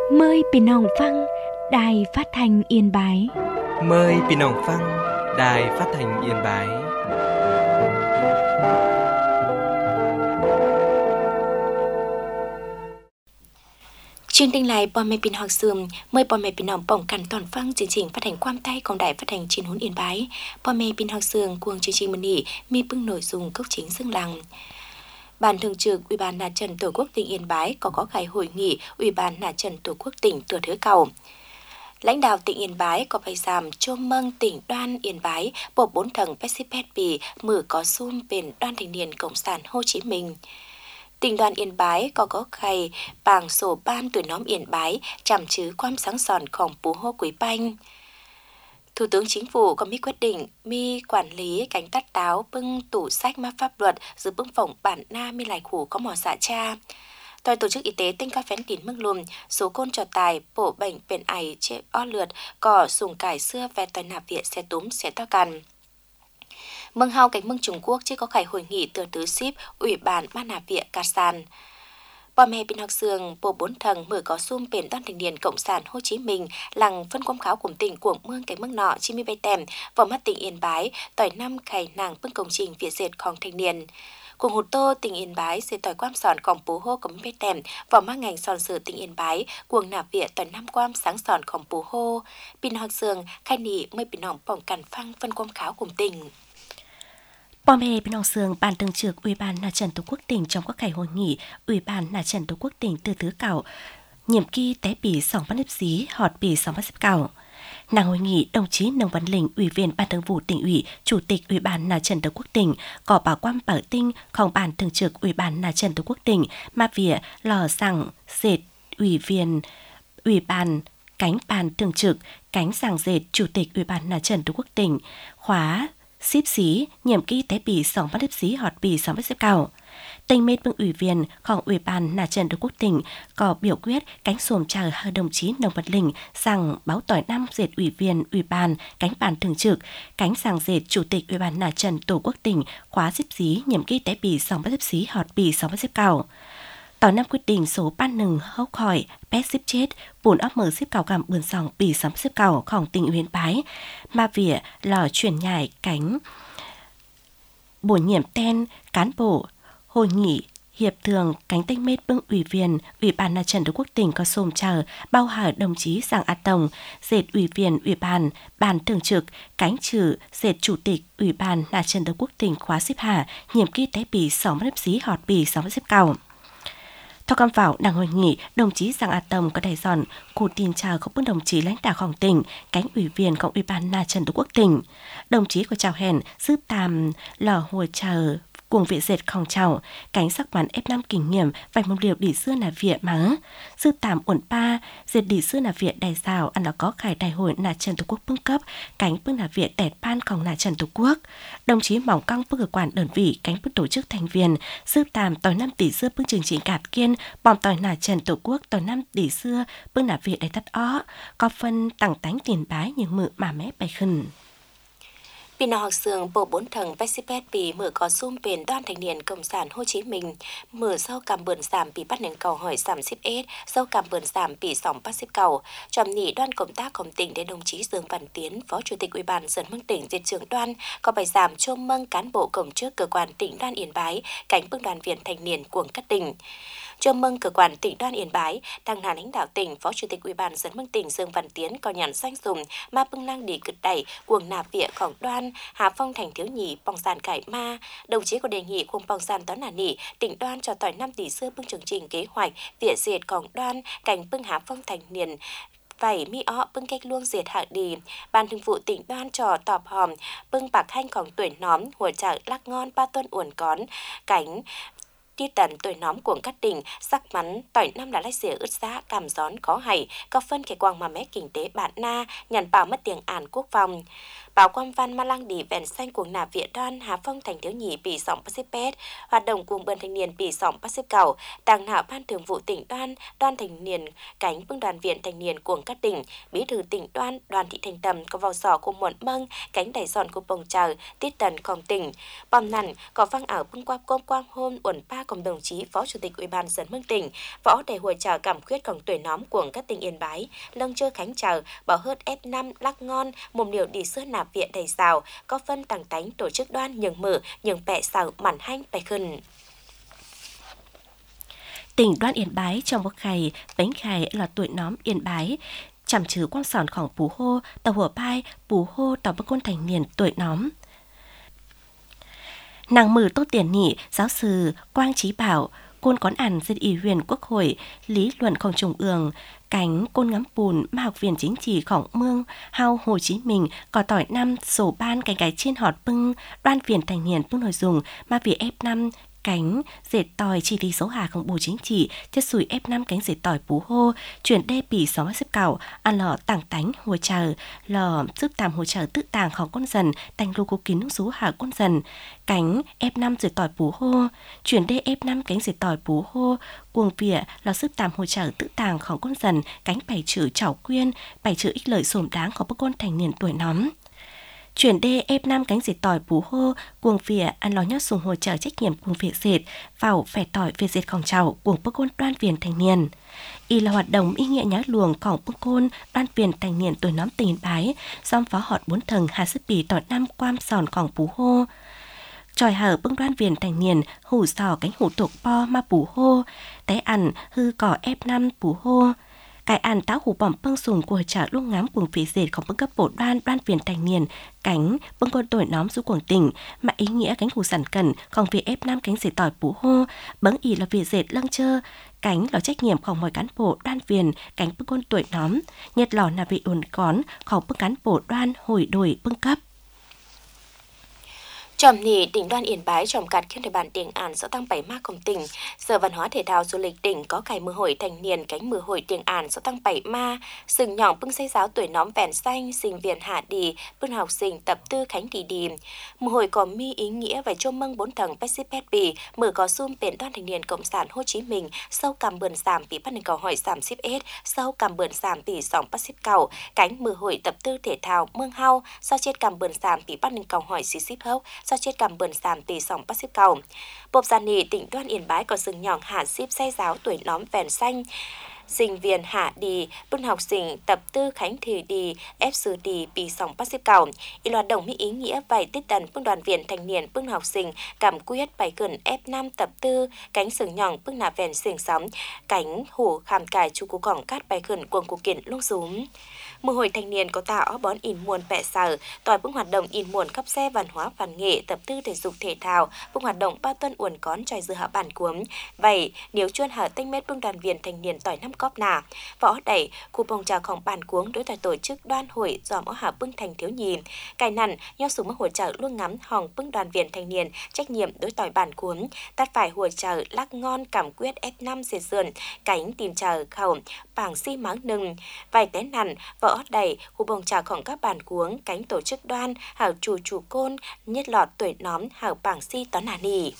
Mời Bình Hồng Phăng, Đài Phát thanh Yên Bái. Mời Bình Hồng Phăng, Đài Phát thanh Yên Bái. Chương trình lại bò mẹ Bình Hồng Sườn, mời bò mẹ Bình Hồng bỏng cằn toàn phăng chương trình phát hành quam tay công đài phát hành trên hốn Yên Bái. Bò mẹ Bình Hồng Sườn cuồng chương trình mân nỉ mi bưng nội dung cốc chính xưng làng. Ban thường trực Ủy ban Mặt trận Tổ quốc tỉnh Yên Bái có khai hội nghị Ủy ban Mặt trận Tổ quốc tỉnh Thừa Thới Cầu. Lãnh đạo tỉnh Yên Bái có bài giảm chôm mừng tỉnh Đoan Yên Bái bộ 4 tầng Pessipepi mở có zoom bên Đoàn Thanh niên Cộng sản Hồ Chí Minh. Tỉnh Đoàn Yên Bái có khai bảng sổ ban tuổi nhóm Yên Bái chạm chứ quam sáng sòn khổng bú hô quý banh. Thủ tướng Chính phủ có quyết định quản lý cánh tắt táo bưng tủ sách map pháp luật giữ bưng phỏng bản na mi lại khủ có mỏ xạ cha. Tòa tổ chức y tế tỉnh Ca Phén Tín Mức Lùm, số côn trò tài, bổ bệnh bệnh ải chế o lượt, cỏ sùng cải xưa về tòa nạp viện xe túm xe to cằn. Mừng hào cánh mừng Trung Quốc chưa có khải hội nghị từ tứ ship Ủy ban Ban nạp viện Kasan. Bò mẹ Bình Hạc Sường, bộ 4 tầng mở có xung bền Đoàn Thanh niên Cộng sản Hồ Chí Minh, làng phân quam kháo của tỉnh Quảng Mương cái mương nọ 97 tèm, vào mắt tỉnh Yên Bái, tỏi năm khải nàng bưng công trình việt dệtของthanh niên. Cùng hụt tô tỉnh Yên Bái sẽ tỏi quam sònของbú hô cấm bê tèm, vào mắt ngành sòn sử tỉnh Yên Bái, cuồng nạp viện tỏi năm quam sáng sònของbú hô. Bình Hạc Sường, khai nỉ mới Bình Hồng bỏng cằn phăng phân quam kháo của tỉnh. Bò mẹ Bình Hồng Sường, Ban thường trực Ủy ban Mặt trận Tổ quốc tỉnh trong các ngày hội nghị Ủy ban Mặt trận Tổ quốc tỉnh Thừa Thới Cầu, nhiệm kỳ té bỉ sòng bắt nếp xí họt bỉ sòng bắt xếp cầu. Nàng hội nghị đồng chí Nông Văn Lĩnh, Ủy viên Ban thường vụ tỉnh ủy, Chủ tịch Ủy ban Mặt trận Tổ quốc tỉnh, có bảo quam bảo tinhของBan thường trực Ủy ban Mặt trận Tổ quốc tỉnh, mà vỉa lò rằng dệt Ủy viên Ủy ban cánh ban thường trực cánh giảng dệt Chủ tịch Ủy ban Mặt trận Tổ quốc tỉnh khóa xíp xí nhiệm kỳ té bỉ sòng bắt nếp xí họt bỉ sòng bắt xếp cầu. Tỉnh mết bưng ủy viênของỦy ban Mặt trận Tổ quốc tỉnh có biểu quyết cánh xuồng chào hai đồng chí Nông Văn Lĩnh rằng báo tỏi năm dệt ủy viên Ủy ban cánh ban thường trực cánh giảng dệt Chủ tịch Ủy ban Mặt trận Tổ quốc tỉnh khóa xíp xí nhiệm kỳ té bỉ sòng bắt xếp xí họt bỉ sòng bắt xếp cầu. Tỏi năm quyết định số ban nừng hốc khỏi pét xếp chết bùn ấp mở xếp cầu cảm bươn sòng bỉ sóng xếp cầuของtỉnh Yên Bái mà vỉa lò chuyển nhảy cánh bổ nhiệm tên cán bộ hội nghị hiệp thường cánh tách mết bưng ủy viên Ủy ban Mặt trận Tổ quốc tỉnh có xôm chờ bao hở đồng chí Giàng A Tồng dệt ủy viên Ủy ban ban thường trực cánh trừ dệt Chủ tịch Ủy ban Mặt trận Tổ quốc tỉnh khóa xếp hạ nhiệm kỳ té bỉ sóng nếp xí họt bỉ sóng xếp cầu. Theo cam vào đảng hội nghị, đồng chí Giàng A Tồng có đại dọn cụ tin chào các bức đồng chí lãnh đạoของtỉnh, cánh ủy viên của Ủy ban Mặt trận Tổ quốc tỉnh. Đồng chí có chào hẹn giữ tàm lò hồi chờ cuồng viện dệtของchào, cánh sắc bắn F5 kinh nghiệm vài mông liều đỉ xưa là viện mắng. Giữ tàm uẩn pa, dệt đỉ xưa là viện đại rào ăn nó có khải đại hội Mặt trận Tổ quốc bưng cấp, cánh bưng là viện đẹp banของMặt trận Tổ quốc. Đồng chí mỏng căng bưng cơ quan đơn vị cánh bưng tổ chức thành viên, giữ tàm tỏi 5 tỷ xưa bưng chương trình cạt kiên, bòm tỏi Mặt trận Tổ quốc tỏi 5 tỷ xưa bưng là viện đại tắt ó, có phân tặng tánh tiền bái nhưng mự mà mé bài khẩn. Bình Hạc Sường, bộ 4 tầng Pessipepi mở có zoom bên Đoàn Thanh niên Cộng sản Hồ Chí Minh, mở sau cảm bươn giảm bị bắt nâng cầu hỏi giảm xếp S, sau cảm bươn giảm bị sòng bắt xếp cầu. Tròm nhị đoàn công tácของtỉnh để đồng chí Dương Văn Tiến, Phó Chủ tịch Ủy ban Dân Mương tỉnh diệt trưởng đoàn, có bài giảm chôm mừng cán bộ công chức cơ quan tỉnh Đoàn Yên Bái, cánh bưng đoàn viên thanh niên của các tỉnh. Chào mừng cơ quan tỉnh Đoàn Yên Bái, đảng đoàn lãnh đạo tỉnh, Phó Chủ tịch Ủy ban Dân Mương tỉnh Dương Văn Tiến có nhận danh dùng mà bưng năng đi cực đẩy cuồng nạp việnของĐoan, Hà Phong thành thiếu nhị bong sàn cải ma. Đồng chí có đề nghị cùng bong sàn toán nả nỉ tỉnh Đoan cho tỏi 5 tỷ xưa bưng chương trình kế hoạch viện dệtของĐoan cảnh bưng Hà Phong thành niên vảy mi ọ bưng cách luông diệt hạ đi. Ban thường vụ tỉnh Đoan trò tọp hòm bưng bạc hanhของtuổi nómหัวchợ lắc ngon ba tuần uẩn cón cảnh đi tần tuổi nóm của các tỉnh sắc mắn tỏi năm là lách xỉa ướt giá cảm gión khó hảy có phân cái quang mà mé kinh tế bạn na nhằn bảo mất tiền ản quốc phòng. báo quang văn ma lang đi vẹn xanh cuồng nạp Việt Đoan Hà Phong thành thiếu nhì bị sóng Pacific hoạt động cùng bươn thanh niên bị sóng Pacific đảng nạo ban thường vụ tỉnh Đoan thanh niên cánh bưng đoàn viện thanh niên cuồng các tỉnh bí thư tỉnh Đoàn thị thành tầm có vào sò của muộn mâng cánh đẩy giòn của bồng chờ tiết tần công tỉnh bom nằn có văng ảo bưng qua công quang hôm uẩn pa cùng đồng chí phó chủ tịch ủy ban dân mương tỉnh võ để hội chào cảm khuyết còn tuổi nóm cuồng các tỉnh Yên Bái lâng chơ khánh chào bảo hớt F5 lắc ngon mồm điều đi sữa nạp viện đầy xào có phân tàng tánh tổ chức Đoan nhường mở nhường bẹ xào mặn hanh bày khẩn. Tỉnh Đoan Yên Bái trong một ngày bánh khai là tuổi nóm Yên Bái chằm chứa quang sònของPú Hô tàu hùa pai Pú Hô tàu bắc côn thành niên tuổi nóm nàng mử Tô Tiền Nhị giáo sư Quang Trí Bảo côn cón ản dân ủy viên Quốc hội lý luậnของTrung ương cánh côn ngắm bùn mà học viện chính trịของMương Hao Hồ Chí Minh có tỏi năm sổ ban cánh cái trên họt bưng Đoan viện thành niên bưng nội dung mà vì F5 cánh dệt tỏi chỉ lý số hàของbộ chính trị chất sủi F5 cánh dệt tỏi Pú Hô chuyển đê bỉ 6 xếp cảo ăn lò tảng tánh hồ chờ lò giúp tạm hồ chờ tự tàngของcon dần thành lô cố kín nước số hà con dần cánh F5 dệt tỏi Pú Hô chuyển đê F5 cánh dệt tỏi Pú Hô cuồng vỉa lò giúp tạm hồ chờ tự tàngของcon dần cánh bảy chữ chảo quyên bảy chữ ích lợi sổm đáng của bác con thành niên tuổi nóm chuyển đê F5 cánh dệt tỏi Pú Hô cuồng vỉa ăn lò nhót sùng hỗ trợ trách nhiệm cuồng vỉa dệt vào phải tỏi về dệtของchảo cuồng bác côn Đoan Viên thành niên y là hoạt động ý nghĩa nhớ luồngของbác côn Đoan Viên thành niên tuổi nóm tỉnh Yên Bái dòng phó họt 4 thần Hà Sức Bì tỏi năm quam sònของPú Hô tròi hở bưng Đoan Viên thành niên hủ sò cánh hủ thuộc po ma Pú Hô té ăn hư cỏ F5 Pú Hô cái ăn táo hủ bỏng bưng sùng của chợ luôn ngắm cuồng phí dệtของbưng cấp bộ Đoan Viên thành niên cánh bưng con tuổi nóm du cuồng tỉnh mà ý nghĩa cánh hủ sản cầnของviệc F5 cánh dệt tỏi Pú Hô bấng ý là việc dệt lâng chơ cánh là trách nhiệmของmọi cán bộ Đoan Viên cánh bưng con tuổi nóm nhật lò là vị ổn cónของbưng cán bộ Đoan hồi đổi bưng cấp Tròm nỉ tỉnh Đoan Yên Bái tròm cạt khiên địa bàn Tiền An xã Tăng Bảy Ma công tỉnh Sở Văn hóa Thể thao Du lịch tỉnh có cải mưa hội thành niên cánh mưa hội Tiền An xã Tăng Bảy Ma sừng nhỏng bưng xây giáo tuổi nóm vẹn xanh sinh viên hạ đi bưng học sinh tập tư khánh đi đi mưa hội có mi ý nghĩa về chôm mâng 4 tầng Pacific bì mở có zoom biển Đoan thành niên cộng sản Hồ Chí Minh sau cầm bườn giảm bị bắt nền cầu hỏi giảm ship s sau cầm bườn giảm bị sóng Pacific cầu cánh mưa hội tập tư thể thao mương hao sau chết cầm bườn giảm bị bắt nền cầu hỏi ship hốc do chết cầm bườn giảm tỷ sòng Pacific cầu. Bộp Giàn Nỉ tỉnh Đoan Yên Bái có sừng nhỏng hạ ship xe giáo tuổi nóm vẹn xanh. Sinh viên hạ đi, bưng học sinh tập tư khánh thì đi, ép sư đi bị sòng Pacific cầu. Ý loạt đồng mỹ ý nghĩa vài tiết tần bưng đoàn viện thành niên bưng học sinh cảm quyết bài gần F5 tập tư cánh sừng nhỏng bưng nạp vẹn sừng sóng cánh hủ khám cải chú cú cỏng cát bài gần cuồng cú kiện lung rúm. Mùa hội thanh niên có tạo bón in muôn bẹ sở, tỏi bưng hoạt động in muôn khắp xe văn hóa văn nghệ tập tư thể dục thể thao, bưng hoạt động bao tuần uẩn cón tròi dư hạ bản cuống. Vậy, nếu chuyên hở tinh mét bưng đoàn viên thanh niên tỏi năm cóp nà, võ đẩy, khu bông tràของbản cuống đối thoại tổ chức đoan hội dòm ở hạ bưng thành thiếu nhì. Cài nằn, nhau súng hỗ trợ luôn ngắm hòng bưng đoàn viên thanh niên trách nhiệm đối tỏi bản cuống, tắt phải hỗ trợ lắc ngon cảm quyết F5 dệt sườn, cánh tìm chờ khẩu, bảng xi mắng nừng. Vài té nằn, võ đẩy khu bông tràของcác bản cuống cánh tổ chức đoan hảo chủ côn nhất lọt tuổi nóm hảo bảng si tón nà nì.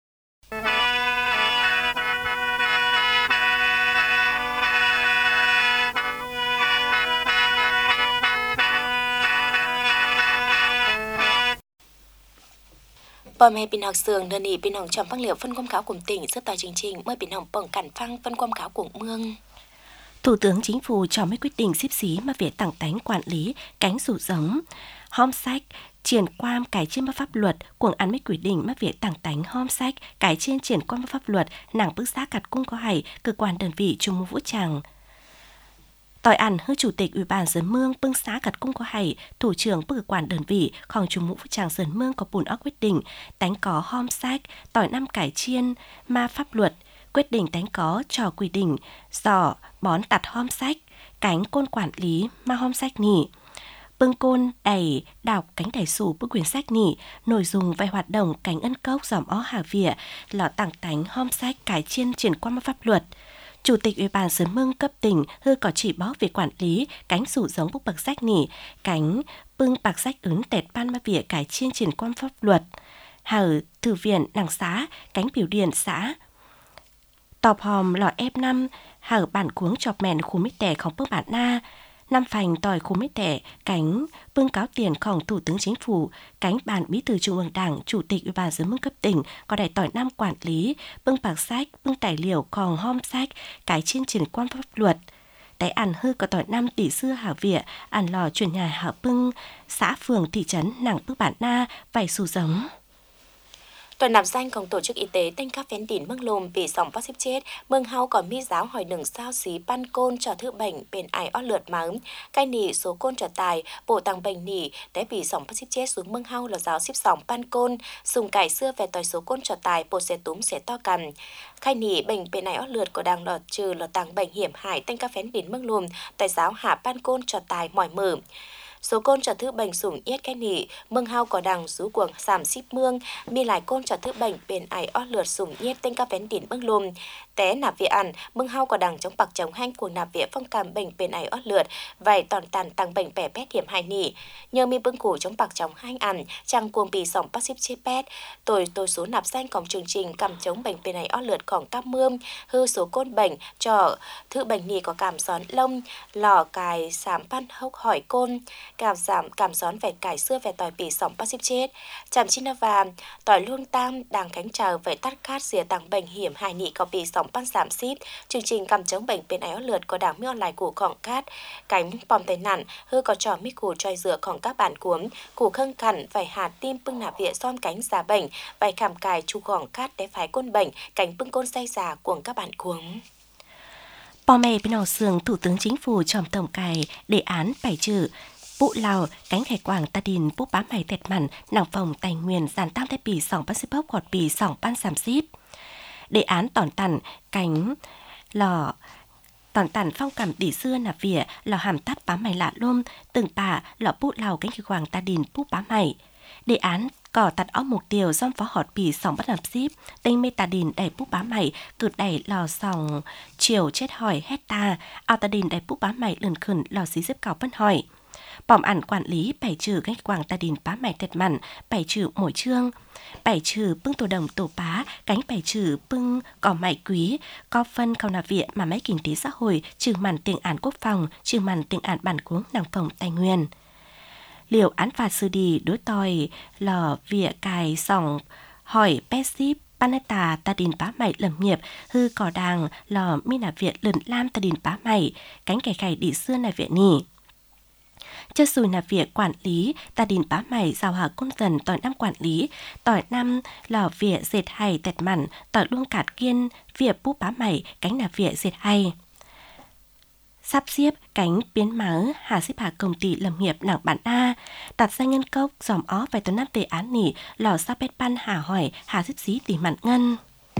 Bò mẹ bình học sường đơn ý bình học chọn phăng liệu phân quam cáo của tỉnh rất tòa chương trình mới bình học bằng cản phăng phân quam cáo của mương. Thủ tướng Chính phủ cho mấy quyết định xíp xí mà việc tặng tánh quản lý cánh rủ giống, hom sách, triển quan cải trên pháp luật, cuồng ăn mấy quyết định mà việc tặng tánh hom sách, cải trên triển quan pháp luật, nàng bức giá cặt cung có hài, cơ quan đơn vị trung mưu vũ trang. Tỏi ăn hư chủ tịch ủy ban dân mương bưng xá cặt cung có hài, thủ trưởng cơ quan đơn vịของtrung mưu vũ trang dân mương có bùn óc quyết định, tánh có hom sách, tỏi năm cải chiên ma pháp luật, quyết định tánh có trò quy định, giỏ, bón tặt hom sách, cánh côn quản lý ma hom sách nỉ. Bưng côn đẩy đọc cánh đẩy sủ bức quyển sách nỉ, nội dung về hoạt động cánh ân cốc dòm ó hà vỉa, lọ tặng tánh hom sách cải chiên triển quan pháp luật. Chủ tịch Ủy ban Sứ Mương cấp tỉnh hư có chỉ báo về quản lý cánh sủ giống bốc bậc sách nỉ, cánh bưng bạc sách ứng tẹt ban ma vỉa cải chiên triển quan pháp luật, hở thư viện đảng xã, cánh biểu điện xã, tọp hòm lọ F5, hở bản cuống chọc mẹn khu mít tẻของbưng bản na, năm phành tỏi khu mít tẻ, cánh bưng cáo tiềnของThủ tướng Chính phủ, cánh bàn bí thư Trung ương Đảng, Chủ tịch Ủy ban Sứ Mương cấp tỉnh có đại tỏi năm quản lý, bưng bạc sách, bưng tài liệuของhom sách, cái chiên triển quan pháp luật. Tại ảnh hư có tỏi 5 tỷ xưa hảo vịa, ảnh lò chuyển nhà hảo bưng, xã phường thị trấn nàng bưng bản na, vài xù giống. Toàn nạp danhของtổ chức y tế tên các phén đỉn mương lùm vì sòng phát xếp chết, mương hao còn mi giáo hỏi đừng sao xí ban côn cho thứ bệnh bên ai ót lượt máu, cai nỉ số côn trở tài, bộ tăng bệnh nỉ, té vì sòng phát xếp chết xuống mương hao là giáo xếp sòng ban côn, sùng cải xưa về tỏi số côn trở tài, bộ xe túm xe to cằn. Khai nỉ bệnh bên ai ót lượt có đang lọt trừ là tăng bệnh hiểm hại tên các phén đỉn mương lùm, tại giáo hạ ban côn trở tài mỏi mở. Số côn cho thứ bệnh sủng yết cái nỉ, mương hao có đằng rú cuồng giảm ship mương, mi lại côn cho thứ bệnh bên ai ót lượt sủng yết tên các vén đỉn mương lùm. Té nạp viện ăn, mương hao có đằng chống bạc chống hanh cuồng nạp viện phong cảm bệnh bên ai ót lượt, vài toàn tàn tăng bệnh bẻ pét hiểm hai nỉ. Nhờ mi bưng củ chống bạc chống hanh ăn, chẳng cuồng bì sòng bác ship chế pét. Tôi số nạp danh cổng chương trình cầm chống bệnh bên ai ót lượt khoảng cắp mương, hư số côn bệnh cho thứ bệnh nỉ có cảm gión lông, lò cài sám pan hốc hỏi côn. Cảm gión về cải xưa về tỏi bì sòng bác xếp chết. Chàm chi và tỏi luông tam đang cánh chờ về tắt cát dìa tăng bệnh hiểm hài nị có bì sòng ban giảm ship. Chương trình cầm chống bệnh bên áo lượt có đảng miêu lại củ khỏng cát. Cánh bom tay nản hư có trò mít củ trôi dựa khỏng các bản cuống. Củ khâng cằn vài hạt tim bưng nạp viện xóm cánh giả bệnh. Vài khảm cài chu khỏng cát để phái côn bệnh. Cánh bưng côn say giả cuồng các bản cuống. Bò mẹ bên nọ sườn Thủ tướng Chính phủ tròm tổng cài đề án bảy chữ Bụ Lào, cánh khải quảng ta đình bút bám mày tẹt mặn, nàng phòng tài nguyên giàn tam thái bì sòng bát xếp bốc gọt bì sòng ban giảm ship. Đề án tòn tặn, cánh lò tòn tặn phong cảm tỷ xưa nạp vỉa, lò hàm tắt bám mày lạ lôm, từng bà lò Bụ Lào cánh khải quảng ta đình bút bám mày. Đề án cỏ tặt óc mục tiêu dòng phó họt bì sòng bắt làm ship, tên mê tà đình đẩy bút bám mày, cực đẩy lò sòng chiều chết hỏi hecta, ao tà đình đẩy bút bám mày lần khẩn lò xí xếp cào phân hỏi. Bỏm ảnh quản lý bảy trừ cách quảng ta đình bá mày tẹt mặn, bảy trừ mỗi chương, bảy trừ bưng tổ đồng tổ bá, cánh bảy trừ bưng cỏ mày quý, có phân khảo nạp viện mà mấy kinh tế xã hội, trừ mặn tiền án quốc phòng, trừ mặn tiền án bản cuống nàng phòng tài nguyên. Liệu án phạt sư đi đối tòi lò vỉa cài sòng hỏi pet ship Paneta ta đình bá mày lầm nghiệp hư cỏ đàng lò mi nạp viện lần lam ta đình bá mày, cánh kẻ khải đi xưa nạp viện nỉ. Chất xùi nạp việc quản lý, ta đình bá mày rào hả công dần tỏi năm quản lý, tỏi năm lò vỉa dệt hay tẹt mặn, tỏi luông cạt kiên, vỉa búp bá mày, cánh nạp vỉa dệt hay. Sắp xếp cánh biến máu, hà xếp hạ công ty lâm nghiệp nặng bản A, đặt ra nhân cốc, dòm ó vài tuần năm đề án nỉ, lò sắp bét pan hà hỏi, hà xếp xí tỉ mặn ngân.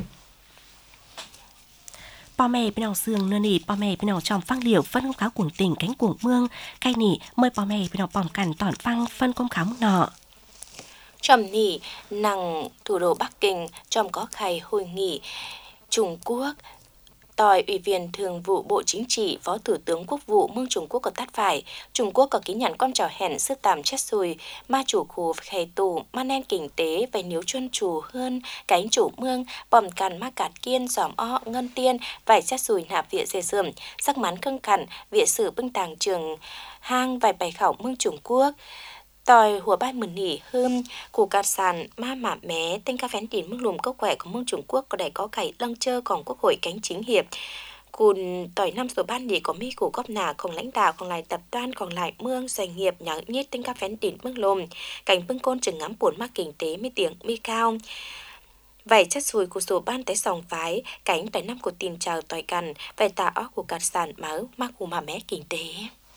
Bò mẹ bên nào sườn nơ nỉ, bò mẹ bên nào tròm phăng liều phân công kháo cuồng tỉnh cánh cuồng mương, cay nỉ mời bò mẹ bên nào bòm cằn tỏn phăng phân công kháo nọ. Tròm nỉ nằng thủ đô Bắc Kinh tròm có khai hội nghị Trung Quốc. Tỏi Ủy viên Thường vụ Bộ Chính trị, Phó Thủ tướng Quốc vụ mương Trung Quốc có tát phải. Trung Quốc có ký nhận con trò hẹn sức tạm chết xùi, ma chủ khu khai tù, ma nen kinh tế về nếu chuyên chủ hơn, cánh chủ mương, bòm cằn ma cạt kiên, giòm o, ngân tiên, vài chết xùi nạp viện dê dườm, sắc mắn khâng cằn, viện sử bưng tàng trường hang vài bài khảo mương Trung Quốc. Tỏi hùa bát mừng nỉ hương, củ cát sàn, ma mạ mé, tên ca phén đỉn mương lùm cốc quẻ của mương Trung Quốc có đầy có cải lăng chơ còn quốc hội cánh chính hiệp. Cùn tỏi năm số ban nỉ có mi củ góp nà, còn lãnh đạo, còn lại tập đoàn, còn lại mương, doanh nghiệp, nhà nhất tên ca phén đỉn mương lùm. Cánh bưng côn chừng ngắm buồn mắc kinh tế mi tiếng mi cao. Vậy chất xùi của số ban tới sòng phái, cánh tỏi năm của tìm chào tỏi cằn, vậy tà óc của cát sàn máu, mắc củ mà mé kinh tế.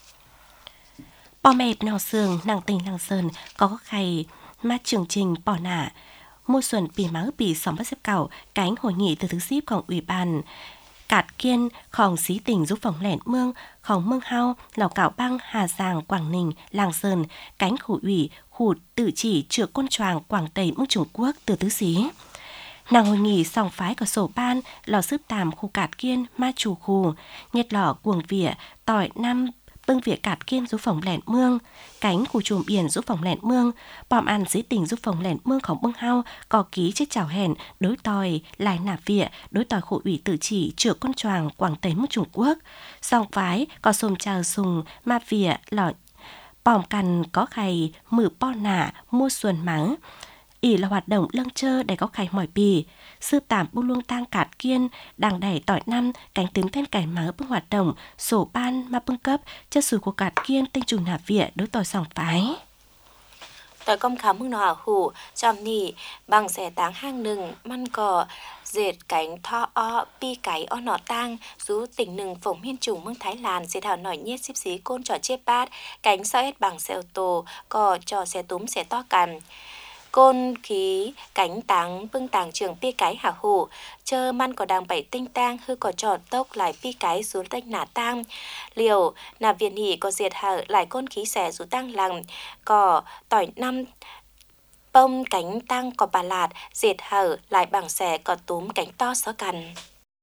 Bò mẹ nào sườn nàng tình nàng sơn có khay mà chương trình bỏ nả mua xuân bì máu bì sòng bắt xếp cảo cánh hội nghị từ thứ shipของủy ban cạt kiênของxí tỉnh giúp phòng lẻn mươngของmương hao lào cảo băng Hà Giang Quảng Ninh Làng Sơn cánh khu ủy khu tự chỉ chữa côn choàng Quảng Tây mương Trung Quốc từ tứ xí Nàng hội nghị song phái có sổ ban lò sướp tàm khu cạt kiên ma chủ khu, nhiệt lò cuồng vỉa, tỏi năm bưng vỉa cạt kiên giúp phòng lẻn mương, cánh khu chùm biển giúp phòng lẻn mương, bòm ăn dưới tỉnh giúp phòng lẻn mương khổng bưng hao, có ký chết chào hẹn, đối tòi, lại nạp vỉa, đối tòi khổ ủy tự chỉ, chữa con choàng Quảng Tây nước Trung Quốc. Song phái có xôm chào sùng, ma vỉa, lọ, bòm cằn có khay, mử po nả, mua xuân mắng. Ý là hoạt động lâng chơ để có khay mỏi bì. Sư tạm bu luông tang cạt kiên, đang đẩy tỏi năm, cánh tướng tên cải mở bưng hoạt động, sổ ban, ma bưng cấp, chất sủi của cạt kiên, tinh trùng nạp vỉa đối tỏi sòng phái. Tỏi công khám mưng nọ hủ, chòm nỉ, bằng xẻ táng hang nừng, măn cỏ, dệt cánh tho o, pi cái o nọ tang, rú tỉnh nừng phổng miên trùng mưng Thái Lan, dệt hào nổi nhiết xíp xí côn trò chê bát, cánh sao hết bằng xe ô tô, cò trò xe túm xe to cằn. Côn khí cánh táng bưng tàng trường pi cái hả hủ, chơ măn có đàng bảy tinh tang hư có trò tốc lại pi cái xuống tách nả tang. Liều nạp viện hỉ có diệt hở lại côn khí xẻ rú tang lằng, có tỏi năm bông cánh tăng có bà lạt, diệt hở lại bằng xẻ có túm cánh to xó cằn.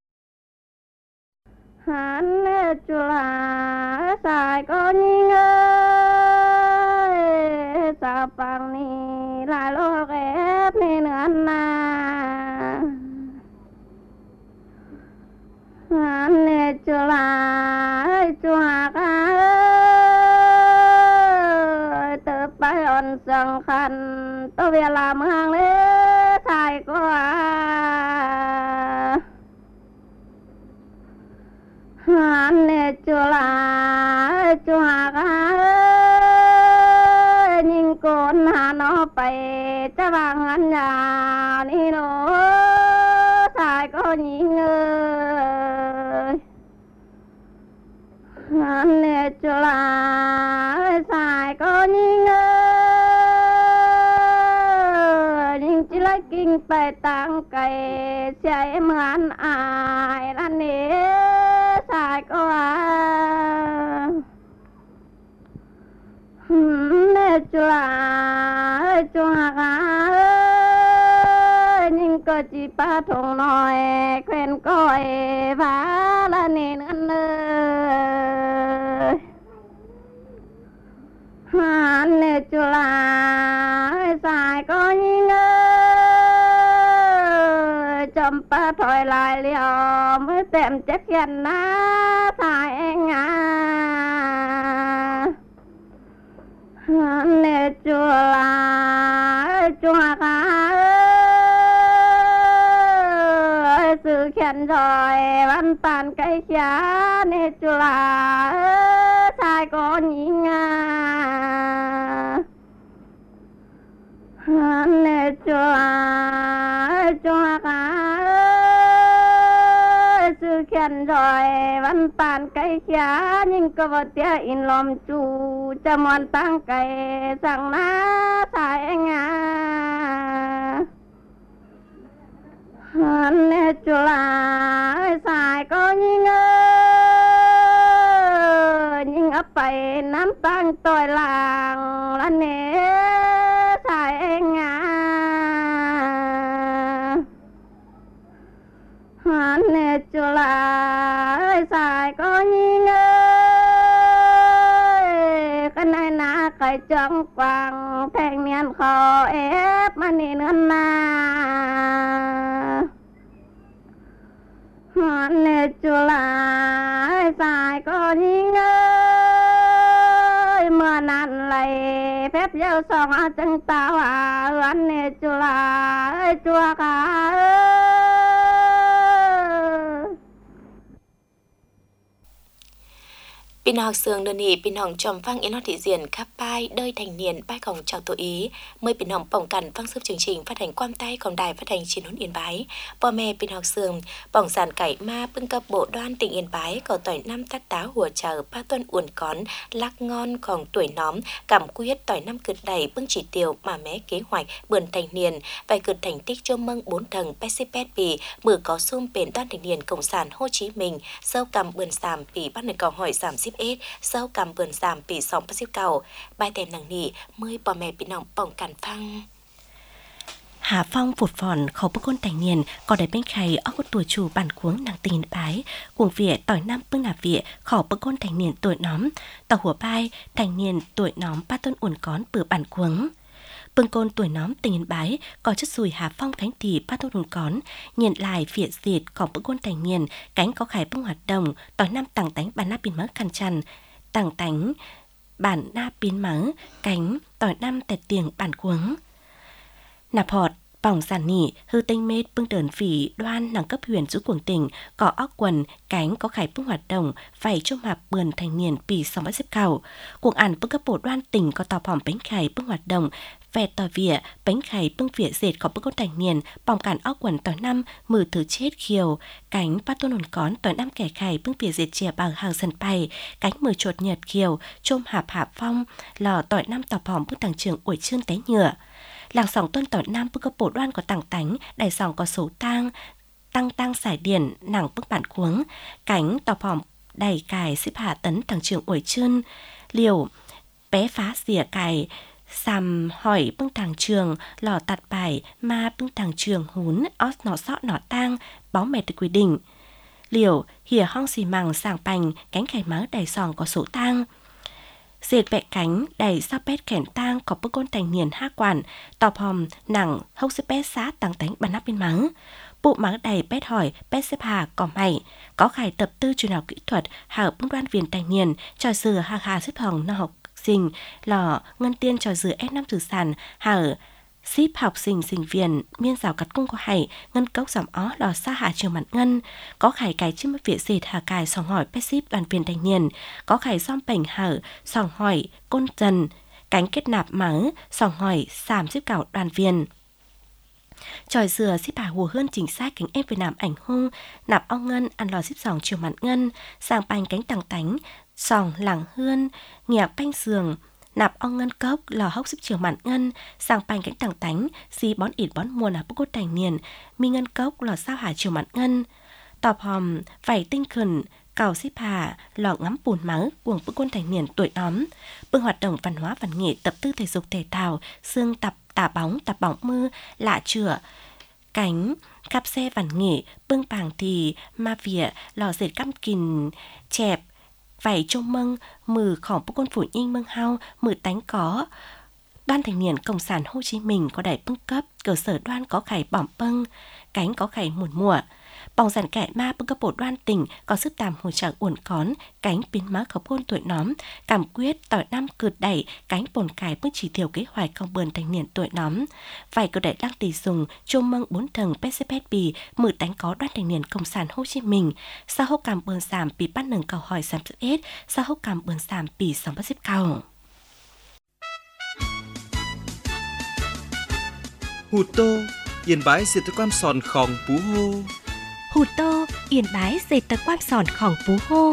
Hắn chula sai có nhìn ơi sao bằng ni lại lo ghép nên ăn na hắn chula chua cá từ bay on sông khăn tôi về làm hàng lễ sai có hắn chula cá nhìn con nó bay cha vàng ăn nhà đi nó sai có nhìn ơi hắn chula sai có nhìn ơi nhìn chỉ lấy kinh bay tăng cây chạy em ăn ai là nè sai có chua cá nhưng có chỉ ba thùng nói quen coi và là nên ăn ơi hắn chua sai có những chấm ba thôi lại liều mới tìm chắc gần na sai anh à hắn chua cá sự khen rồi văn tàn cây giá nè chua sai có nhìn hắn chua cá sự khen rồi văn tàn cây giá nhưng có vật tia in lom chu cho mòn tăng cây sang ná sai anh à hắn chua sai có những nhưng ấp bay nắm tăng tôi làng là nè sai anh à hắn chua sai có những cái này na cái trong quang thanh niên khó ép mà nên hơn na hắn chua sai có những mưa nàn lại phép dâu song chân tao à hắn chua cá Pin học sương đơn hỉ pin hỏng tròm vang yên hót thị diện khắp bai đơi thành niên bai còng chào tổ ý mời pin hỏng bỏng cằn vang sớp chương trình phát hành quam tay còn đài phát hành trên huấn Yên Bái bò mẹ pin học sương bỏng sàn cải ma bưng cập bộ đoan tỉnh Yên Bái có tỏi năm tát tá hùa chờ ba tuần uốn cón lắc ngon còn tuổi nóm cảm quyết tỏi năm cực đầy bưng chỉ tiêu mà mé kế hoạch bươn thành niên vài cực thành tích cho mâng 4 tầng pcpet bì mở có xôm bền đoan thành niên cộng sản Hồ Chí Minh sâu cầm bươn sàm bì bắt được câu hỏi giảm ship sau cầm vườn giảm bị sóng bắt xíu cầu bài tem nằng nỉ mới bỏ mẹ bị nòng bỏng cản phăng Hà Phong phụt phòn khẩu bức côn thành niên có đầy bên khay ở một tuổi chủ bản cuống nàng tình bái cuồng vỉa tỏi năm bưng nạp vỉa khẩu bức côn thành niên tuổi nóm tàu hùa bai thành niên tuổi nóm ba tôn uẩn cón bừa bản cuống bưng côn tuổi nóm tình bái có chất sùi Hà Phong cánh thì ba tôn uẩn cón nhìn lại vỉa dịt khẩu bức côn thành niên cánh có khải bưng hoạt động tỏi năm tàng tánh bản nắp pin mớ khăn chăn tàng tánh bản na pin mớ cánh tỏi năm tẹt tiền bản cuống nạp họt bỏng giản nỉ hư tinh mết bưng đờn phỉ đoan nàng cấp huyền giữ cuồng tỉnh có óc quần cánh có khải bưng hoạt động phải trong hạp bườn thành niên pì song bát xếp cầu cuồng ản bưng cấp bộ đoan tỉnh có tò phỏng bánh khải bưng hoạt động vẹt tỏi vỉa bánh khải bưng vỉa dệt có bưng con thành niên bỏng cản óc quần tỏi năm mừ thứ chết khiều cánh ba tôn hồn cón tỏi năm kẻ khải bưng vỉa dệt chè bằng hàng sần bay cánh mừ chuột nhật khiều chôm hạp phong lò tỏi năm tò phỏng bưng tàng trường ủi chương té nhựa làng sòng tuân tỏi nam bức cấp bộ đoan có tàng tánh đại sòng có số tăng giải điển nàng bức bản cuống cánh tò phỏng đầy cài xếp hạ tấn thằng trường ủi chươn liều bé phá xỉa cài xàm hỏi bưng thằng trường lò tạt bài ma bưng thằng trường hún ót nọ sọ nọ tang bó mệt từ quy định liều hìa hong xì mằng sàng bành cánh khải máu đầy sòng có số tang dệt vẹ cánh đầy sao pét khẻn tang có bức côn thành niên ha quản tọp hòm nặng hốc xếp pét xá tăng tánh bàn nắp bên mắng bộ mắng đầy pét hỏi pét xếp hà có mày có khải tập tư truyền học kỹ thuật hảo bưng đoan viên thành niên trò sửa hàng hà xếp hồng nó học sinh lò ngân tiên trò sửa F5 thử sản hảo ship học sinh viên miên rào cắt cung có hải ngân cốc giảm ó lò xa hạ trường mặt ngân có khải cái chim mất viện dệt hà cài sòng hỏi pet ship đoàn viên thanh niên có khải xóm bảnh hở sòng hỏi côn dần cánh kết nạp mắng sòng hỏi sàm xếp cảo đoàn viên tròi dừa ship bà hùa hơn chính xác cánh em Việt Nam ảnh hung nạp ong ngân ăn lò ship sòng trường mặt ngân sang banh cánh tàng tánh sòng làng hươn nghèo canh giường nạp ong ngân cốc lò hốc xếp trường mạn ngân sang banh cánh tàng tánh xí bón ịt bón muôn bức cốt thành niên mi ngân cốc lò sao hà trường mạn ngân tọp hòm vảy tinh khẩn cào xếp hà lò ngắm bùn mắng cuồng bức cốt thành niên tuổi óm bưng hoạt động văn hóa văn nghệ tập tư thể dục thể thao xương tập tả bóng tập bóng mưa lạ chửa cánh cặp xe văn nghệ bưng bảng thì ma vỉa lò dệt căm kìn chẹp vảy trông mâng mừ khỏng bức con phủ nhanh mâng hao mừ tánh có Đoàn thanh niên Cộng sản Hồ Chí Minh có đại bưng cấp cơ sở đoan có khải bỏng bâng cánh có khải muôn mùa bỏng giản kẻ ma bưng cấp bộ đoan tỉnh có sức tàm hỗ trợ uẩn cón cánh pin má khẩu côn tuổi nóm cảm quyết tỏi năm cượt đẩy cánh bồn cải bưng chỉ thiểu kế hoạch công bờn thanh niên tuổi nóm vài cơ đại đăng tỷ dùng trông mâng 4 tầng PCPB mử tánh có Đoàn thanh niên Cộng sản Hồ Chí Minh sao hốc cảm bờn giảm bị bắt nâng cầu hỏi giảm sức ết sao hốc cảm bờn giảm bị sóng bắt xếp cầu Hụt tô, yên bái diệt tới quan sòn khòng pú hô. Hụt tô, yên bái dệt tờ quan sòn khòng pú hô.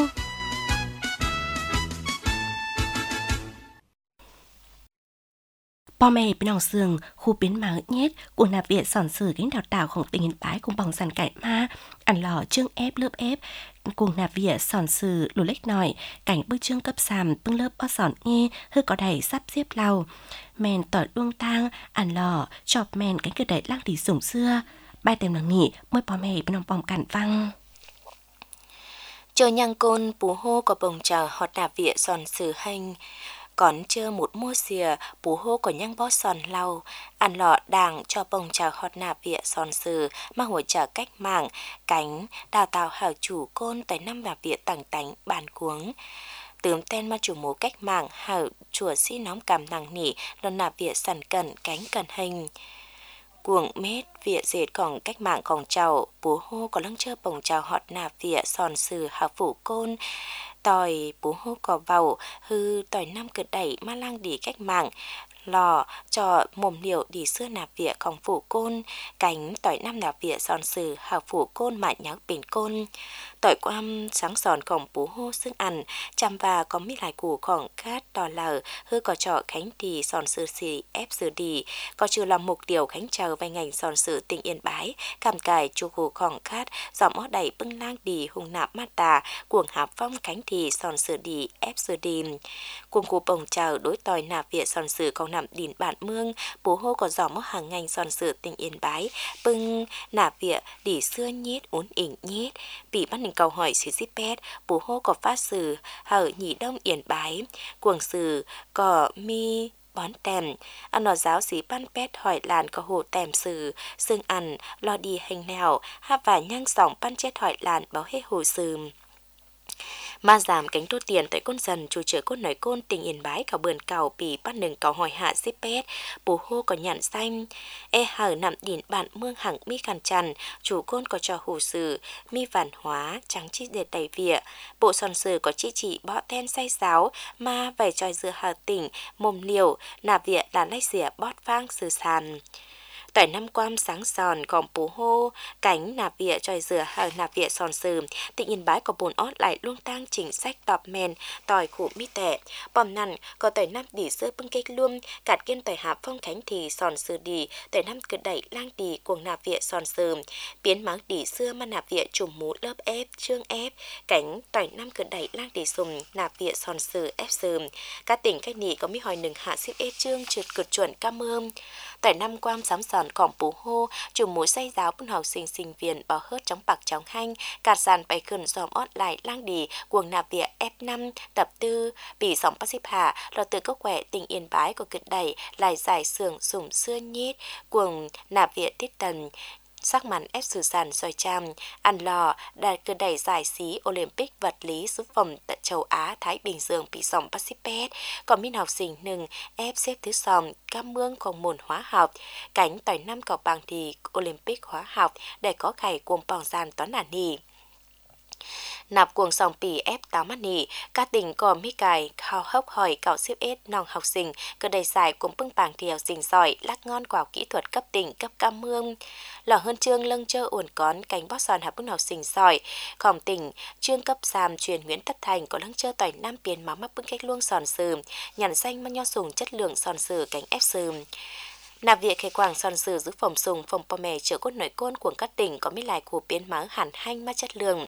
Bò mẹ bên nòng sườn, khu biến máu nhét, của nạp viện sòn sử gánh đào tạoของtình yên bái cùng bỏng sàn cải ma, ăn lò chương ép lớp ép, cùng nạp viện sòn sử lù lếch nòi, cảnh bức chương cấp sàm bưng lớp ó sòn nghe, hơi có đầy sắp xếp lau. Men tỏi đuông tang, ăn lò, chọc men cánh cửa đẩy lăng tỷ sủng xưa. Bài tem nàng nghỉ, mới bò mẹ bên nòng bỏng cản văng. Chờ nhang côn pú hô có bồng trà họt nạp viện sòn sử hành. Còn chưa một mua xìa, bú hô có nhang bó sòn lau, ăn lọ đảng cho bồng trà hot nạp vịa sòn sử, mà hỗ trợ cách mạng, cánh, đào tạo hảo chủ côn tới năm nạp vịa tẳng tánh, bàn cuống. Tướm tên mà chủ mố cách mạng, hảo chùa sĩ nóng cảm nàng nỉ, lần nạp vịa sẵn cẩn, cánh cẩn hình. Cuồng mết vịa dệtของcách mạngของเจ้า bú hô có lăng chơ bồng trà hot nạp vịa sòn sử hảo phủ côn, tỏi bú hô có vào hư tỏi năm cực đẩy ma lang đi cách mạng lò cho mồm liệu đi xưa nạp vỉaของphủ côn cánh tỏi năm nạp vỉa sòn sử hào phủ côn mại nháo bền côn tỏi quam sáng sònของbú hô xương ăn chăm và có mít lại củของcát đò lờ hư có trọ khánh thì sòn sử xì ép sử đi có trừ làm mục điều khánh chờ vài ngành sòn sử tỉnh Yên Bái cảm cài chu củของcát dòng ó đẩy bưng lang đi hùng nạp mát tà cuồng hạp phong khánh thì sòn sử đi ép sử đi cuồng củ bồng chờ đối tỏi nạp vỉa sòn sửของ nằm đìn bản mương bố hô có gió mốc hàng ngành giòn sự tình Yên Bái bưng nả vịa đỉ xưa nhết uốn ỉnh nhết bị bắt hình cầu hỏi xí xí pét bố hô có phát sử hở nhị đông Yên Bái cuồng sử có mi bón tèm ăn nọ giáo sĩ ban pét hỏi làn có hồ tèm sử xương ăn lo đi hành nào ha và nhang sòng ban chết hỏi làn báo hết hồ sườn mà giảm cánh đô tiền tại côn dần chủ chợ côn nói côn tình Yên Bái cầu bườn cầu bị bắt nừng cầu hỏi hạ xếp pét bố hô có nhận xanh hở nằm điển bản mương hẳn mi càn trần chủ côn có trò hồ sử mi văn hóa trắng chi để đầy vỉa bộ sòn sử có chỉ bọ ten say sáo mà vài tròi dừa hà tỉnh mồm liều nà vỉa là lấy xỉa bót vang sử sàn tại năm quam sáng sòn còn bố hô cánh nạp vịa tròi rửa hở nạp vịa sòn sừ tỉnh Yên Bái có bồn ót lại luôn tăng chính sách tọp men tỏi khủ mi tẻ bòm nằn có tỏi năm đỉ sơ bưng cây luôn cạt kiên tỏi hạp phong khánh thì sòn sừ đỉ tỏi năm cứ đẩy lang đỉ cuồng nạp vịa sòn sừ biến máng đỉ xưa mà nạp vịa trùm mũ lớp ép trương ép cánh tỏi năm cứ đẩy lang đỉ sùm nạp vịa sòn sừ ép sừ các tỉnh cách nỉ có mi hỏi nừng hạ xếp ép trương trượt cực chuẩn cam ơm tại năm quam sám sòn cỏng bố hô chủ múa say giáo bún học sinh sinh viên bảo hớt trong bạc trong hanh cạt sàn bày khẩn dòm ót lại lang đỉ cuồng nạp vỉa F5 tập 4 bị sóng bác xếp hạ lò từ cốc quẻ tỉnh Yên Bái của cực đẩy lại giải sưởng sủng xưa nhít cuồng nạp vỉa Tít Tần sắc mắn ép sử sản soi cham ăn lò đạt cơ đẩy giải xí Olympic vật lý giúp phòng tại châu Á Thái Bình Dương bị sòng Pacific còn min học sinh nừng ép xếp thứ sòng cam mương còn môn hóa học cánh tỏi năm cầu bằng thì Olympic hóa học để có khải cuồng bỏng gian toán nản nì nạp cuồng sòng pì ép táo mắt nỉ các tỉnh có mi cài khao hốc hỏi cạo xếp ết nòng học sinh cơ đầy giải cuồng bưng bảng thì học sinh giỏi lắc ngon quả kỹ thuật cấp tỉnh cấp cam mương lò hơn trương lâng chơ uốn cón cánh bót sòn học bưng học sinh giỏi khỏng tỉnh trương cấp giam truyền Nguyễn Tất Thành có lâng chơ tỏi năm tiền máu mắc bưng cách luông sòn sừ nhằn xanh mà nho sùng chất lượng sòn sừ cánh ép sừ nạp việc khai quảng sòn sừ giữ phòng sùng phòng po mè chở cốt nội côn của các tỉnh có mi lại của biến máu hẳn hanh mà chất lượng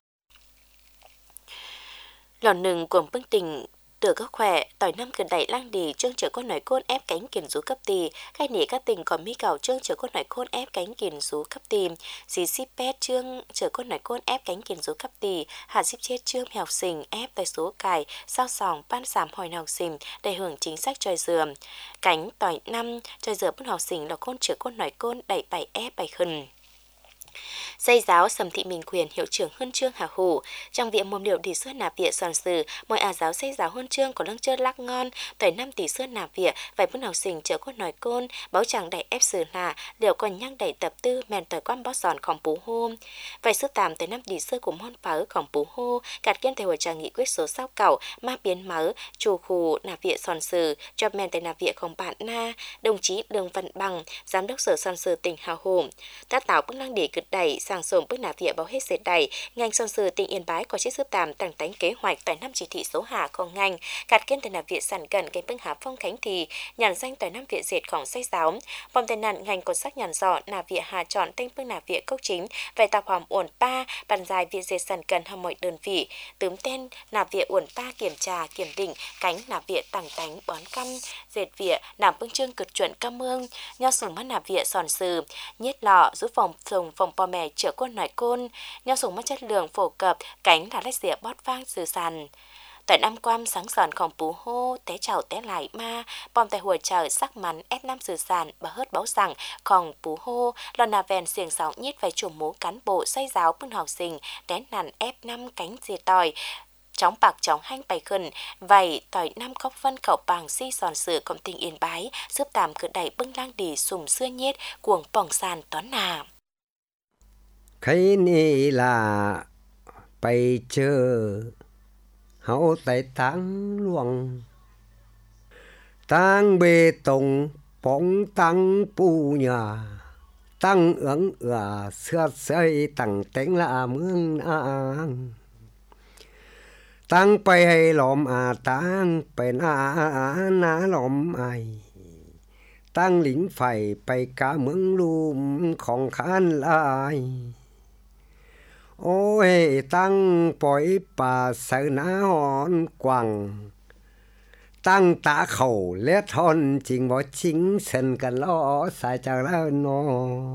lò nừng của bưng tỉnh từ các khỏe tỏi năm cần đẩy lang đỉ trương chở con nói côn ép cánh kiền rú cấp tì khai nỉ các tỉnh còn mi cầu trương chở con nói côn ép cánh kiền rú cấp tì xí xíp pet trương chở con nói côn ép cánh kiền rú cấp tì hạ xíp chết trương học sinh ép tại số cài sao sòng ban giảm hỏi học sinh để hưởng chính sách tròi dừa cánh tỏi năm tròi dừa bún học sinh là côn chở con nói côn đẩy bài ép bài khẩn Dây giáo Sầm Thị Minh Quyền hiệu trưởng huân chương Hà Hủ trong viện mồm liệu tỷ xưa nạp viện sòn sừ mọi giáo dây giáo huân chương có lăng chơi lắc ngon tỏi 5 tỷ xưa nạp viện vài bún học sinh chở cốt nói côn báo chẳng đẩy ép sừ là liệu còn nhang đẩy tập tư mèn tỏi quan bó sòn khổng bú hô vài sư tàm tới 5 tỷ xưa của môn phá khổng bú hô cạt kiên theo trà nghị quyết số sao cẩu ma biến máu chủ khu nạp viện sòn sừ cho mèn tại nạp viện không bạn na đồng chí Đường Văn Bằng giám đốc sở sòn sừ tỉnh Hà Hủ đã tạo bức lăng để cực đẩy sang sổ bức nạp viện báo hết dệt đẩy ngành sòn sừ tỉnh Yên Bái có chiếc sư tàm tặng tánh kế hoạch tại 5 chỉ thị số hạ không ngành cạt kiên tại nạp viện sản cận cái bưng hạp phong khánh thì nhàn danh tại 5 viện dệtของsách giáo bom tai nạn ngành có sắc nhàn dọ nạp viện hà chọn tên bưng nạp viện cốc chính về tạp hòm uẩn pa bàn dài viện dệt sản cận hầm mọi đơn vị tướm tên nạp viện uẩn pa kiểm tra kiểm định cánh nạp viện tặng tánh bón căm dệt viện nạp bưng chương cực chuẩn cam mương nho sùng mắt nạp viện sòn sừ nhiết lọ giúp phòng po mè chữa côn nói côn nho sùng mắt chất lượng phổ cập cánh là lách dĩa bót vang sừ sàn tại năm quam sáng sòn khổng bú hô té chảo té lại ma bom tại hồi trời sắc mắn ép năm sừ sàn bà hớt báo rằng khổng bú hô lòn nà vèn xiềng sáo nhít về chủ mũ cán bộ xây giáo bưng học sinh té nằn ép năm cánh dìa tỏi chóng bạc chóng hanh bài khẩn vậy tỏi năm khóc phân khẩu bằng si sòn sửa công tình Yên Bái giúp tạm cửa đẩy bưng lang đỉ sùng xưa nhết cuồng bỏng sàn toán nà cái này làไปเจอเขาแต่ตั้งหลวงตั้งเบตงป้องตั้งปูหยาตั้งเอื้องเอื้อเสื้อเสยตั้งแต่งละเมืองนางตั้งไปให้หลอมตั้งไปหน้าหลอมไอตั้งหลิงไฟไปกะเมืองลุมของขันลายโอ้ยตั้งปล่อยป่าเสนาหอนกวังตั้งตาเข่าและทอนจริงบ่จริงเส้นกันล้อสายจากแล้วนอ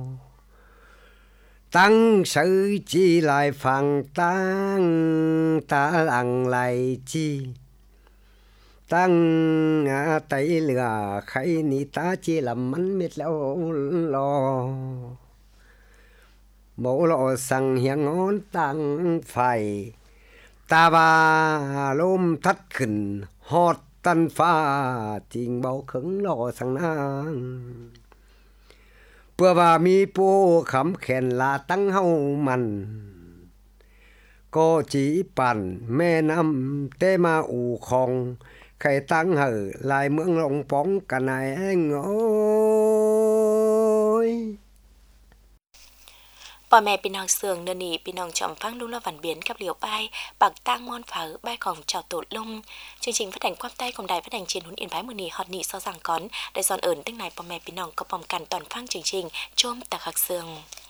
ตั้งสื่อจีลายฟังตั้งตาหลังไหลจีตั้งไตเหลือใครนี่ตาจีลำมันมิดแล้วรอโมลอสั่งเหียงงอนตั้งไฟตาบาลมทัดขึ้นฮอดตันฟ้าจริงเบาขึงรอสั่งนางเพื่อว่ามีปูขำแขนลาตั้งเฮามันก็จีปั่นแม่น้ำเตมาอู่ของใครตั้งเหอลายเมืองลงป้องกันไหนงอยพ่อแม่พี่น้องเสืองเนนี่พี่น้องจอมฟังลุงละวันเบียนกับเหลียวไปปักตั้งมอนเผาใบของเจ้าตูดลงจริงๆphát hànhความใต้ของđài phát hành chiến huấn yên báiมื้อนี้ฮอดนี้ซอสั่งก่อนได้สอนเอิ้นตั้งนายพ่อแม่พี่น้องก็ป้องกันตอนฟังจริงๆชมตะคักเสือง